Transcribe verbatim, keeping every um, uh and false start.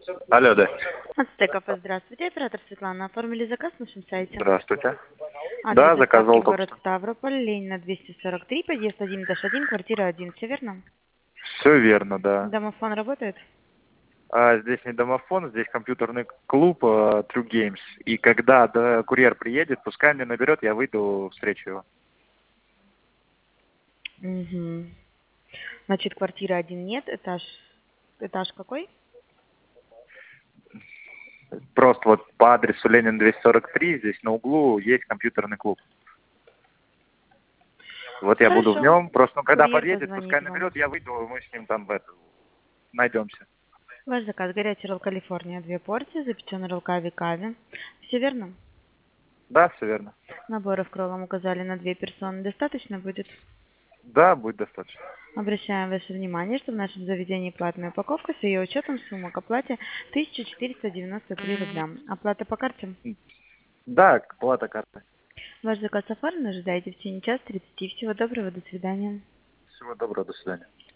Алло, да. От Стеков, здравствуйте. Оператор Светлана. Оформили заказ на нашем сайте. Здравствуйте. Адрес Да, доставки заказывал только город что. Ставрополь, Ленина двести сорок три, подъезд один один, квартира один. Все верно? Все верно, да. Домофон работает? А здесь не домофон, здесь компьютерный клуб э, True Games. И когда да, курьер приедет, пускай мне наберет, я выйду встречу его. Угу. Значит, квартира один нет, этаж... Этаж какой? Просто вот по адресу Ленин двести сорок три, здесь на углу есть компьютерный клуб. Вот я буду в Хорошо. нем, просто ну, когда Курьер подъедет, позвонит пускай вам. наберет, я выйду, мы с ним там в эту найдемся. Ваш заказ. Горячий ролл Калифорния. Две порции, запеченный ролл кави кави. Все верно? Да, все верно. Наборов кроллом указали на две персоны. Достаточно будет? Да, будет достаточно. Обращаем ваше внимание, что в нашем заведении платная упаковка с ее учетом сумма к оплате тысяча четыреста девяносто три рубля. Оплата по карте. Да, плата карты. Ваш заказ оформлен, ожидайте в течение часа тридцати. Всего доброго, до свидания. Всего доброго, до свидания.